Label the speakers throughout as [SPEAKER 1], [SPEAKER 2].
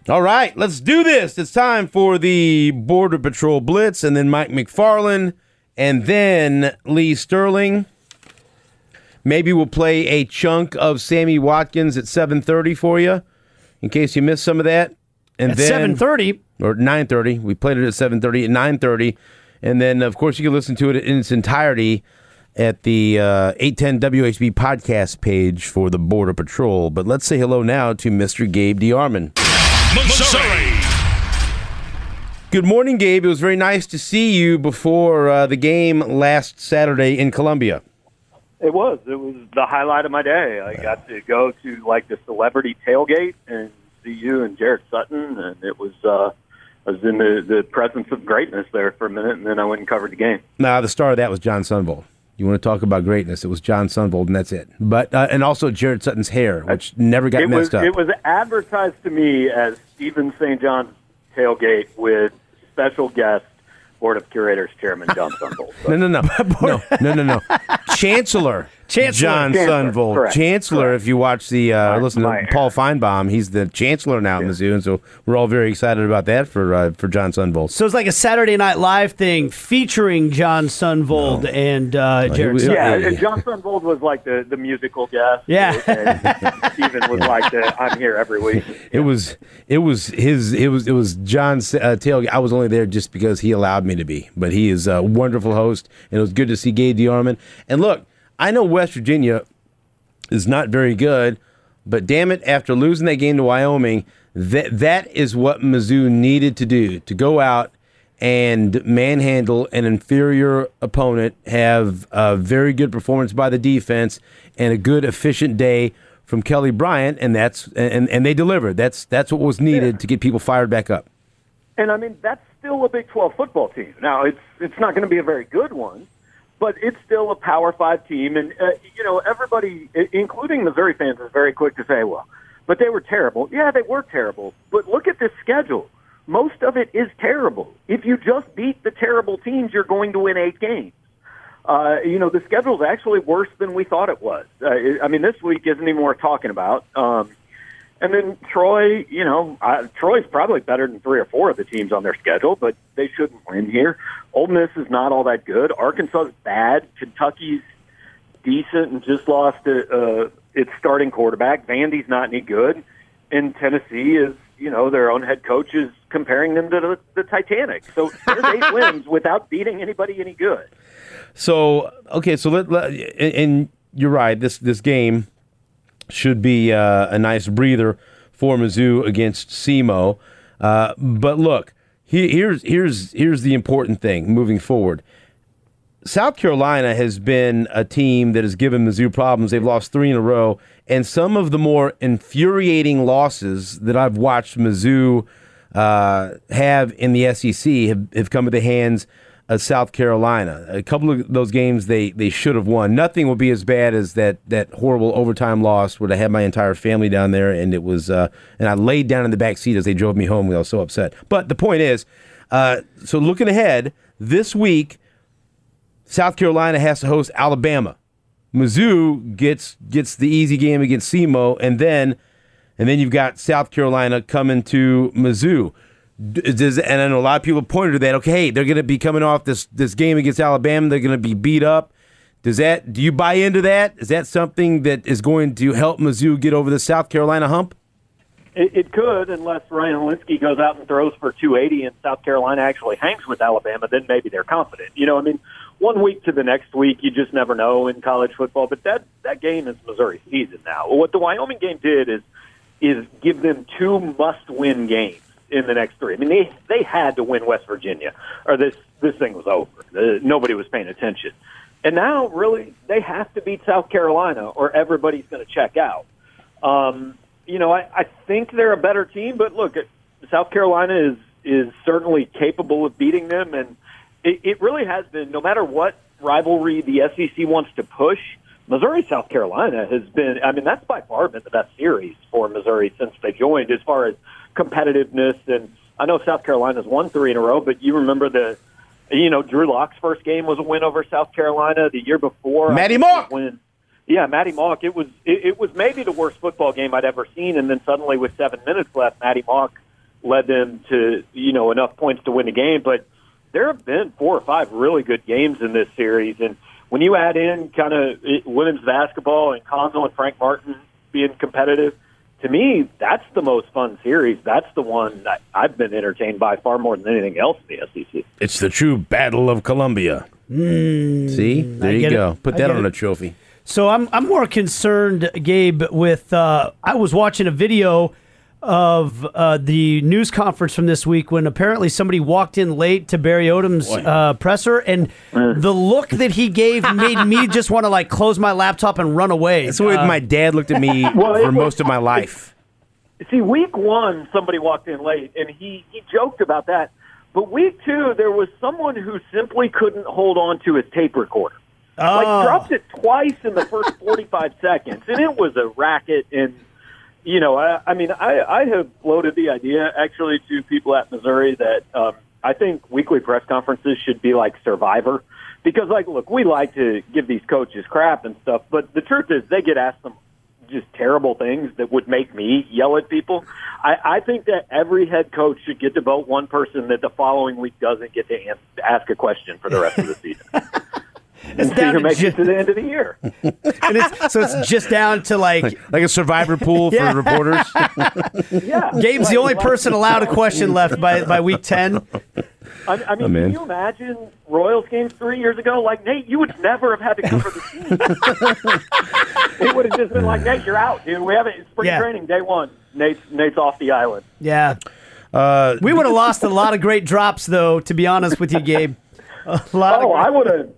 [SPEAKER 1] All right, let's do this. It's time for the Border Patrol Blitz, and then Mike McFarland, and then Lee Sterling. Maybe we'll play a chunk of Sammy Watkins at 7:30 for you, in case you missed some of that. And
[SPEAKER 2] at
[SPEAKER 1] then
[SPEAKER 2] 7:30?
[SPEAKER 1] Or 9:30. We played it at 7:30. At 9:30. And then, of course, you can listen to it in its entirety at the 810 WHB podcast page for the Border Patrol. But let's say hello now to Mr. Gabe DeArmond.
[SPEAKER 3] Missouri.
[SPEAKER 1] Good morning, Gabe. It was very nice to see you before the game last Saturday in Columbia.
[SPEAKER 4] It was the highlight of my day. I got to go to like the celebrity tailgate and see you and Jared Sutton, and it was I was in the presence of greatness there for a minute, and then I went and covered the game.
[SPEAKER 1] Now, the star of that was John Sunvold. You want to talk about greatness? It was John Sunvold, and that's it. But and also Jared Sutton's hair, which never got messed up.
[SPEAKER 4] It was advertised to me as Stephen St. John's tailgate with special guest Board of Curators Chairman John Sunvold.
[SPEAKER 1] No. Chancellor John Sunvold.
[SPEAKER 4] Correct.
[SPEAKER 1] Chancellor,
[SPEAKER 4] Correct.
[SPEAKER 1] If you watch the listen to Paul Feinbaum, he's the chancellor now in the zoo, and so we're all very excited about that for John Sunvold.
[SPEAKER 2] So it's like a Saturday Night Live thing featuring John Sunvold and Jared Sutton.
[SPEAKER 4] Yeah, John Sunvold was like the musical guest.
[SPEAKER 2] Yeah.
[SPEAKER 4] And Stephen was like I'm here every week.
[SPEAKER 1] It was John's tailgate. I was only there just because he allowed me to be, but he is a wonderful host, and it was good to see Gabe DeArmond. And look, I know West Virginia is not very good, but damn it, after losing that game to Wyoming, that is what Mizzou needed to do, to go out and manhandle an inferior opponent, have a very good performance by the defense, and a good, efficient day from Kelly Bryant, and and they delivered. That's what was needed to get people fired back up.
[SPEAKER 4] And I mean, that's still a Big 12 football team. Now, it's not going to be a very good one, but it's still a Power 5 team. And, everybody, including Missouri fans, is very quick to say, well, but they were terrible. Yeah, they were terrible. But look at this schedule. Most of it is terrible. If you just beat the terrible teams, you're going to win 8 games. The schedule is actually worse than we thought it was. This week isn't even worth talking about. And then Troy, Troy's probably better than 3 or 4 of the teams on their schedule, but they shouldn't win here. Ole Miss is not all that good. Arkansas is bad. Kentucky's decent and just lost its starting quarterback. Vandy's not any good. And Tennessee is, their own head coach is comparing them to the Titanic. So there's 8 wins without beating anybody any good.
[SPEAKER 1] So, okay, and you're right, this game should be a nice breather for Mizzou against SEMO. But look, here's the important thing moving forward. South Carolina has been a team that has given Mizzou problems. They've lost 3 in a row, and some of the more infuriating losses that I've watched Mizzou have in the SEC have come at the hands of South Carolina. A couple of those games they should have won. Nothing will be as bad as that horrible overtime loss where I had my entire family down there, and it was and I laid down in the back seat as they drove me home. I was so upset. But the point is, so looking ahead, this week, South Carolina has to host Alabama. Mizzou gets the easy game against SEMO, and then you've got South Carolina coming to Mizzou. And I know a lot of people pointed to that. Okay, hey, they're going to be coming off this game against Alabama. They're going to be beat up. Do you buy into that? Is that something that is going to help Mizzou get over the South Carolina hump?
[SPEAKER 4] It could, unless Ryan Olinsky goes out and throws for 280 and South Carolina actually hangs with Alabama, then maybe they're confident. 1 week to the next week, you just never know in college football. But that game is Missouri's season now. What the Wyoming game did is give them 2 must-win games in the next 3. I mean, they had to win West Virginia, or this thing was over. Nobody was paying attention. And now, really, they have to beat South Carolina, or everybody's going to check out. I think they're a better team, but look, South Carolina is certainly capable of beating them, and it really has been, no matter what rivalry the SEC wants to push, Missouri-South Carolina has been, that's by far been the best series for Missouri since they joined as far as competitiveness. And I know South Carolina's won 3 in a row, but you remember Drew Lock's first game was a win over South Carolina. The year before,
[SPEAKER 1] Matty Mock.
[SPEAKER 4] Yeah, Matty Mock. It was maybe the worst football game I'd ever seen, and then suddenly with 7 minutes left, Matty Mock led them to, enough points to win the game. But there have been 4 or 5 really good games in this series. And when you add in kind of women's basketball and Konzel and Frank Martin being competitive, to me, that's the most fun series. That's the one that I've been entertained by far more than anything else in the SEC.
[SPEAKER 1] It's the true Battle of Columbia. See? There you go. Put that on a trophy.
[SPEAKER 2] So I'm more concerned, Gabe, with I was watching a video of the news conference from this week when apparently somebody walked in late to Barry Odom's presser, and the look that he gave made me just want to close my laptop and run away.
[SPEAKER 1] That's the way my dad looked at me for most of my life.
[SPEAKER 4] See, week 1, somebody walked in late, and he joked about that. But week 2, there was someone who simply couldn't hold on to his tape recorder. Dropped it twice in the first 45 seconds, and it was a racket. And, I have floated the idea, actually, to people at Missouri that I think weekly press conferences should be like Survivor. Because, look, we like to give these coaches crap and stuff, but the truth is they get asked some just terrible things that would make me yell at people. I think that every head coach should get to vote one person that the following week doesn't get to ask a question for the rest of the season. And see who makes it to the end of the year.
[SPEAKER 2] So it's just down to like
[SPEAKER 1] a Survivor pool for reporters.
[SPEAKER 4] Yeah,
[SPEAKER 2] Gabe's the only person allowed a question left by week 10.
[SPEAKER 4] Can you imagine Royals games 3 years ago? Nate, you would never have had to cover the team. It would have just been Nate, you're out, dude. We have it spring training day 1. Nate's off the island.
[SPEAKER 2] Yeah. We would have lost a lot of great drops, though, to be honest with you, Gabe.
[SPEAKER 4] I would have.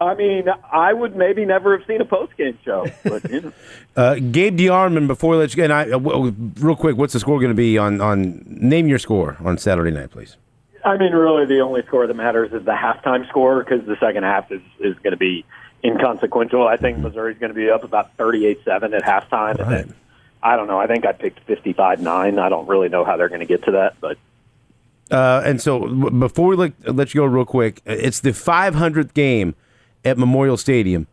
[SPEAKER 4] I would maybe never have seen a post-game show. But,
[SPEAKER 1] Gabe DeArmond, before we let you go, real quick, what's the score going to be on name your score on Saturday night, please?
[SPEAKER 4] Really the only score that matters is the halftime score because the second half is going to be inconsequential. I think Missouri's going to be up about 38-7 at halftime. Right. And then, I don't know. I think I picked 55-9. I don't really know how they're going to get to that, but.
[SPEAKER 1] And so before we let you go real quick, it's the 500th game at Memorial Stadium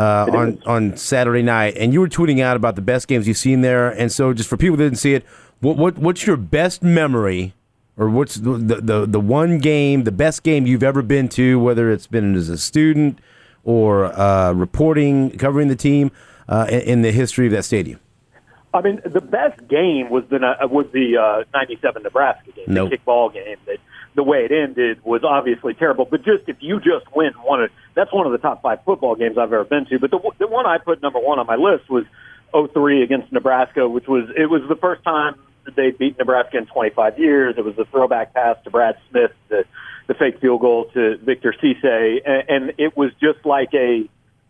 [SPEAKER 1] on Saturday night, and you were tweeting out about the best games you've seen there. And so, just for people that didn't see it, what's your best memory, or what's the one game, the best game you've ever been to, whether it's been as a student or covering the team in the history of that stadium?
[SPEAKER 4] The best game was the 97 Nebraska game, the kickball game. That the way it ended was obviously terrible. But if you just win that's one of the top 5 football games I've ever been to. But the one I put number 1 on my list was 2003 against Nebraska, which was the first time that they beat Nebraska in 25 years. It was the throwback pass to Brad Smith, the fake field goal to Victor Cisse, and it was just like a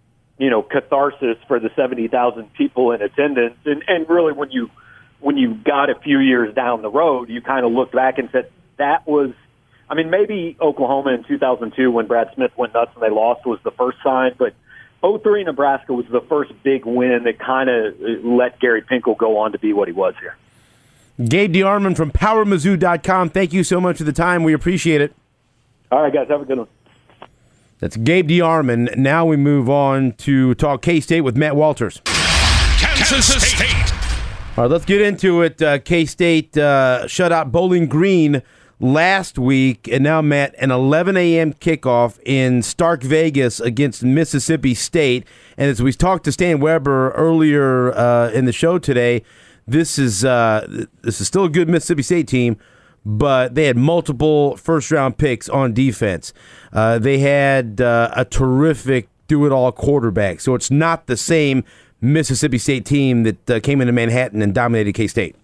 [SPEAKER 4] catharsis for the 70,000 people in attendance. And really, when you got a few years down the road, you kind of looked back and said that was, maybe Oklahoma in 2002 when Brad Smith went nuts and they lost was the first sign, but 2003 Nebraska was the first big win that kind of let Gary Pinkel go on to be what he was here.
[SPEAKER 1] Gabe DeArmond from PowerMizzou.com. Thank you so much for the time. We appreciate it.
[SPEAKER 4] All right, guys. Have a good one.
[SPEAKER 1] That's Gabe DeArmond. Now we move on to talk K-State with Matt Walters.
[SPEAKER 3] Kansas State.
[SPEAKER 1] All right, let's get into it. K-State shut out Bowling Green last week, and now, Matt, an 11 a.m. kickoff in Stark Vegas against Mississippi State. And as we talked to Stan Weber earlier in the show today, this is still a good Mississippi State team, but they had multiple first-round picks on defense. They had a terrific do-it-all quarterback, so it's not the same Mississippi State team that came into Manhattan and dominated K-State.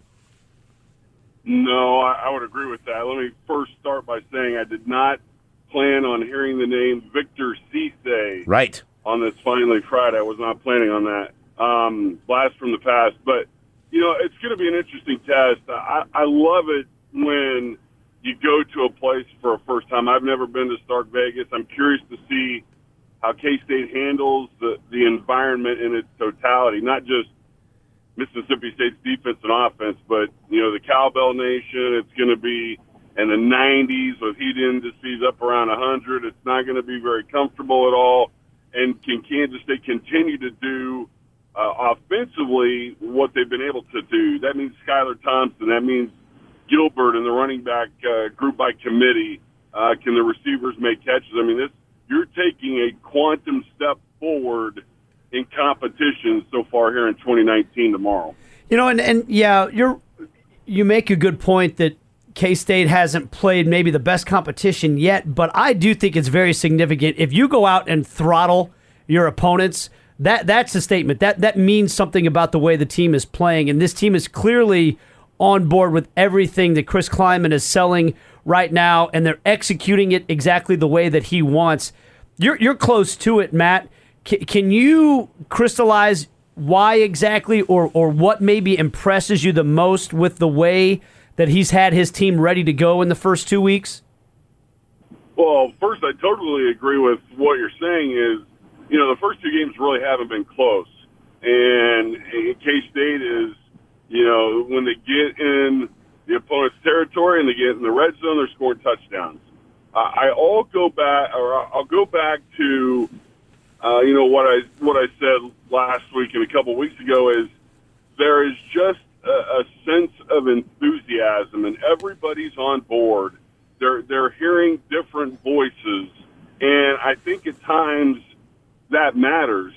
[SPEAKER 5] No, I would agree with that. Let me first start by saying I did not plan on hearing the name Victor Cisse
[SPEAKER 1] right
[SPEAKER 5] on this Finally Friday. I was not planning on that. Blast from the past. But, it's going to be an interesting test. I love it when you go to a place for a first time. I've never been to Stark Vegas. I'm curious to see how K-State handles the environment in its totality, not just Mississippi State's defense and offense, but, the Cowbell Nation. It's going to be in the 90s with heat indices up around 100. It's not going to be very comfortable at all. And can Kansas State continue to do offensively what they've been able to do? That means Skylar Thompson. That means Gilbert and the running back group by committee? Can the receivers make catches? I mean, you're taking a quantum step forward in competition so far here in 2019 tomorrow.
[SPEAKER 2] And yeah, you make a good point that K-State hasn't played maybe the best competition yet, but I do think it's very significant. If you go out and throttle your opponents, that's a statement. That means something about the way the team is playing, and this team is clearly on board with everything that Chris Klieman is selling right now, and they're executing it exactly the way that he wants. You're close to it, Matt. Can you crystallize why exactly or what maybe impresses you the most with the way that he's had his team ready to go in the first 2 weeks?
[SPEAKER 5] Well, first, I totally agree with what you're saying is, the first 2 games really haven't been close. And K-State is, when they get in the opponent's territory and they get in the red zone, they're scoring touchdowns. I'll go back to, what I said last week and a couple weeks ago is there is just a sense of enthusiasm, and everybody's on board. They're hearing different voices, and I think at times that matters.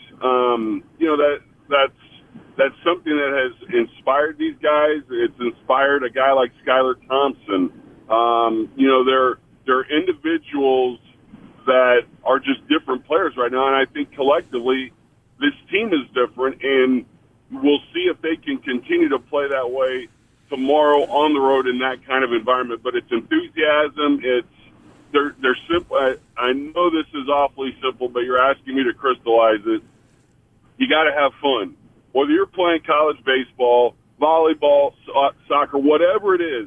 [SPEAKER 5] That's something that has inspired these guys. It's inspired a guy like Skylar Thompson. They're individuals that are just different players right now, and I think collectively this team is different, and we'll see if they can continue to play that way tomorrow on the road in that kind of environment. But it's enthusiasm. They're simple. I know this is awfully simple, but you're asking me to crystallize it. You got to have fun. Whether you're playing college baseball, volleyball, soccer, whatever it is,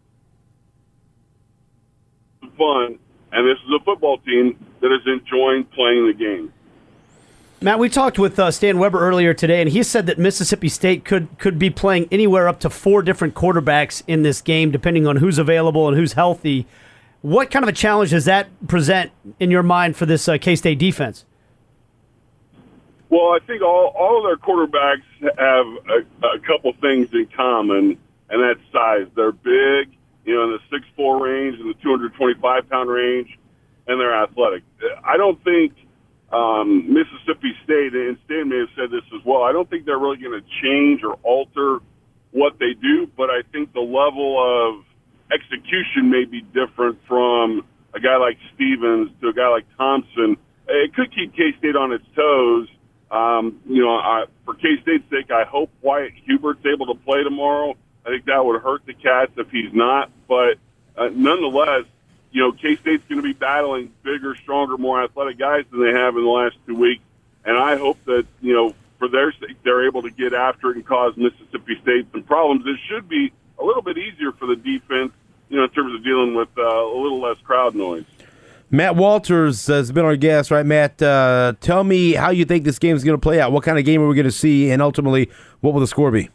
[SPEAKER 5] fun. And this is a football team that is enjoying playing the game.
[SPEAKER 2] Matt, we talked with Stan Weber earlier today, and he said that Mississippi State could be playing anywhere up to 4 different quarterbacks in this game, depending on who's available and who's healthy. What kind of a challenge does that present in your mind for this K-State defense?
[SPEAKER 5] Well, I think all of their quarterbacks have a couple things in common, and that's size. They're big, in the 6'4" range and the 225-pound range, and they're athletic. I don't think Mississippi State, and Stan may have said this as well, I don't think they're really going to change or alter what they do, but I think the level of execution may be different from a guy like Stevens to a guy like Thompson. It could keep K-State on its toes. For K-State's sake, I hope Wyatt Hubert's able to play tomorrow. I think that would hurt the Cats if he's not. But nonetheless, K-State's going to be battling bigger, stronger, more athletic guys than they have in the last 2 weeks. And I hope that, for their sake, they're able to get after it and cause Mississippi State some problems. It should be a little bit easier for the defense, in terms of dealing with a little less crowd noise.
[SPEAKER 1] Matt Walters has been our guest, right, Matt? Tell me how you think this game is going to play out. What kind of game are we going to see, and ultimately, what will the score be?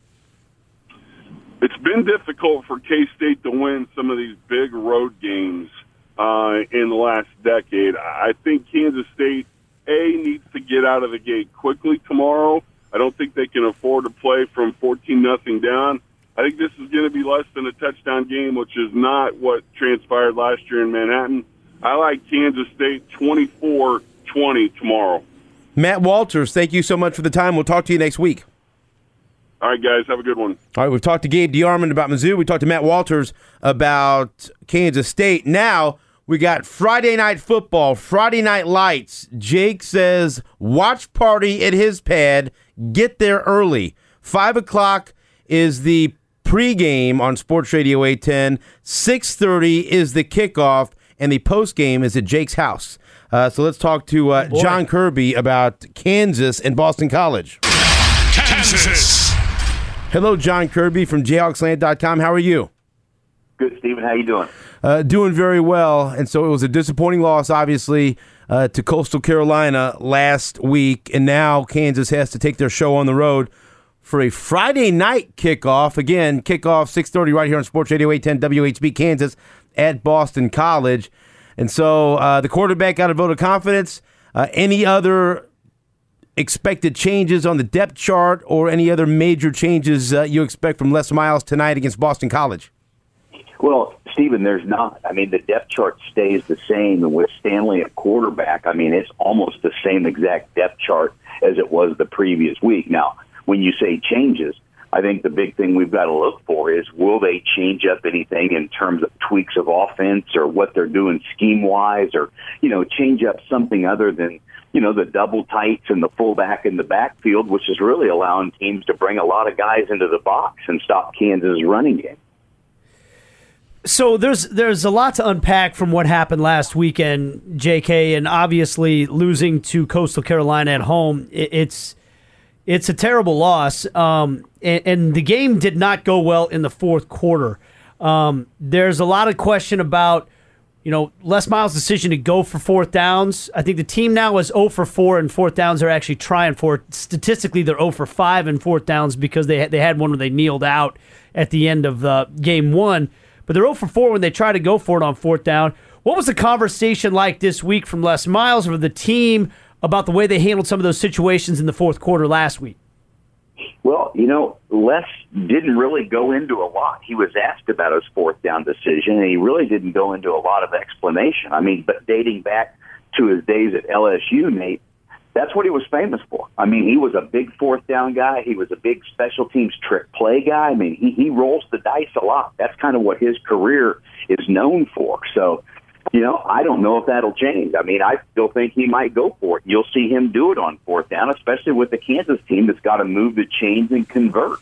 [SPEAKER 5] It's been difficult for K-State to win some of these big road games in the last decade. I think Kansas State, needs to get out of the gate quickly tomorrow. I don't think they can afford to play from 14-0 down. I think this is going to be less than a touchdown game, which is not what transpired last year in Manhattan. I like Kansas State 24-20 tomorrow.
[SPEAKER 1] Matt Walters, thank you so much for the time. We'll talk to you next week.
[SPEAKER 5] All right, guys, have a good one.
[SPEAKER 1] All right, we've talked to Gabe DeArmond about Mizzou. We talked to Matt Walters about Kansas State. Now we got Friday Night Football, Friday Night Lights. Jake says, watch party at his pad. Get there early. 5 o'clock is the pregame on Sports Radio 810. 6:30 is the kickoff, and the postgame is at Jake's house. So let's talk to John Kirby about Kansas and Boston College.
[SPEAKER 3] Kansas.
[SPEAKER 1] Hello, John Kirby from JayhawksLand.com. How are you?
[SPEAKER 6] Good, Stephen. How you doing?
[SPEAKER 1] Doing very well. And so it was a disappointing loss, obviously, to Coastal Carolina last week. And now Kansas has to take their show on the road for a Friday night kickoff. Again, kickoff 6:30 right here on Sports Radio 810 WHB Kansas at Boston College. And so the quarterback got a vote of confidence. Any other expected changes on the depth chart or any other major changes you expect from Les Miles tonight against Boston College?
[SPEAKER 6] Well, Stephen, there's not. I mean, the depth chart stays the same, and with Stanley at quarterback, I mean, it's almost the same exact depth chart as it was the previous week. Now, when you say changes, I think the big thing we've got to look for is, will they change up anything in terms of tweaks of offense or what they're doing scheme-wise, or, change up something other than, the double tights and the fullback in the backfield, which is really allowing teams to bring a lot of guys into the box and stop Kansas' running game.
[SPEAKER 2] So there's a lot to unpack from what happened last weekend, JK, and obviously losing to Coastal Carolina at home. It's a terrible loss, and the game did not go well in the fourth quarter. There's a lot of question about, Les Miles' decision to go for fourth downs. I think the team now is 0 for 4 and fourth downs. They're actually trying for it. Statistically, they're 0 for 5 in fourth downs because they had one where they kneeled out at the end of game one. But they're 0 for 4 when they try to go for it on fourth down. What was the conversation like this week from Les Miles or the team about the way they handled some of those situations in the fourth quarter last week?
[SPEAKER 6] Well, Les didn't really go into a lot. He was asked about his fourth down decision, and he really didn't go into a lot of explanation. I mean, but dating back to his days at LSU, Nate, that's what he was famous for. I mean, he was a big fourth down guy. He was a big special teams trick play guy. I mean, he rolls the dice a lot. That's kind of what his career is known for. So, I don't know if that'll change. I mean, I still think he might go for it. You'll see him do it on fourth down, especially with the Kansas team that's got to move the chains and convert.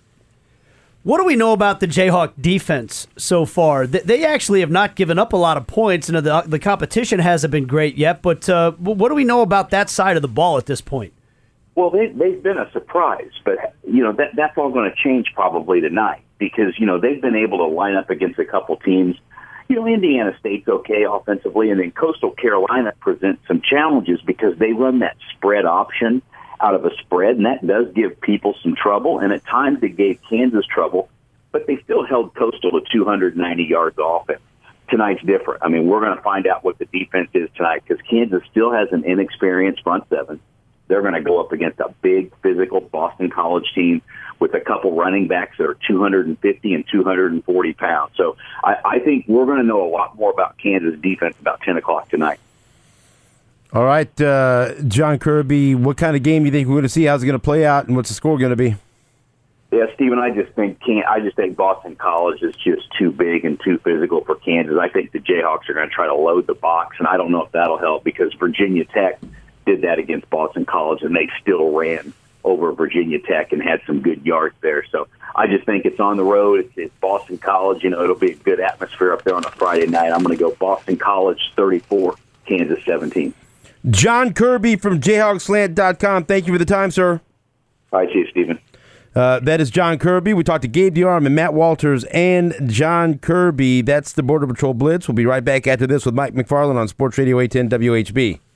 [SPEAKER 2] What do we know about the Jayhawk defense so far? They actually have not given up a lot of points, and the competition hasn't been great yet, but what do we know about that side of the ball at this point?
[SPEAKER 6] Well, they've been a surprise, but, that's all going to change probably tonight because, they've been able to line up against a couple teams. Indiana State's okay offensively, and then Coastal Carolina presents some challenges because they run that spread option out of a spread, and that does give people some trouble, and at times it gave Kansas trouble, but they still held Coastal to 290 yards of offense. Tonight's different. I mean, we're going to find out what the defense is tonight because Kansas still has an inexperienced front seven. They're going to go up against a big, physical Boston College team with a couple running backs that are 250 and 240 pounds. So I think we're going to know a lot more about Kansas defense about 10 o'clock tonight.
[SPEAKER 1] All right, John Kirby, what kind of game do you think we're going to see? How's it going to play out, and what's the score going to be?
[SPEAKER 6] Yeah, Stephen, I just think Boston College is just too big and too physical for Kansas. I think the Jayhawks are going to try to load the box, and I don't know if that'll help because Virginia Tech did that against Boston College, and they still ran over Virginia Tech and had some good yards there. So I just think it's on the road. It's Boston College. It'll be a good atmosphere up there on a Friday night. I'm going to go Boston College 34, Kansas 17.
[SPEAKER 1] John Kirby from JayhawkSlant.com. Thank you for the time, sir.
[SPEAKER 6] All right, see you, Stephen.
[SPEAKER 1] That is John Kirby. We talked to Gabe DeArm and Matt Walters and John Kirby. That's the Border Patrol Blitz. We'll be right back after this with Mike McFarland on Sports Radio 810 WHB.